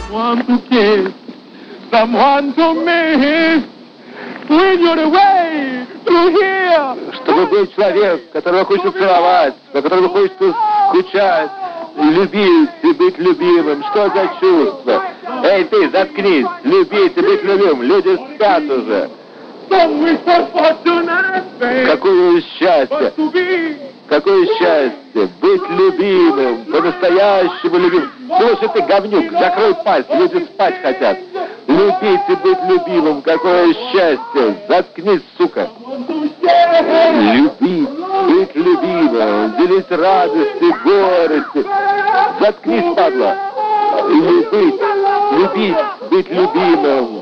Someone to kiss, someone to miss. When you're away, to hear. Чтобы был человек, которого хочется целовать, по которому хочется скучать, любить и быть любимым. Что за чувство? Эй, ты, заткнись. Любить и быть любимым. Люди спят уже. Какое счастье! Какое счастье! Быть любимым, по-настоящему любимым. Слушай ты, говнюк, закрой пасть, люди спать хотят. Любить и быть любимым, какое счастье! Заткнись, сука! Любить, быть любимым, делить радости, горести. Заткнись, падла! Любить, быть любимым.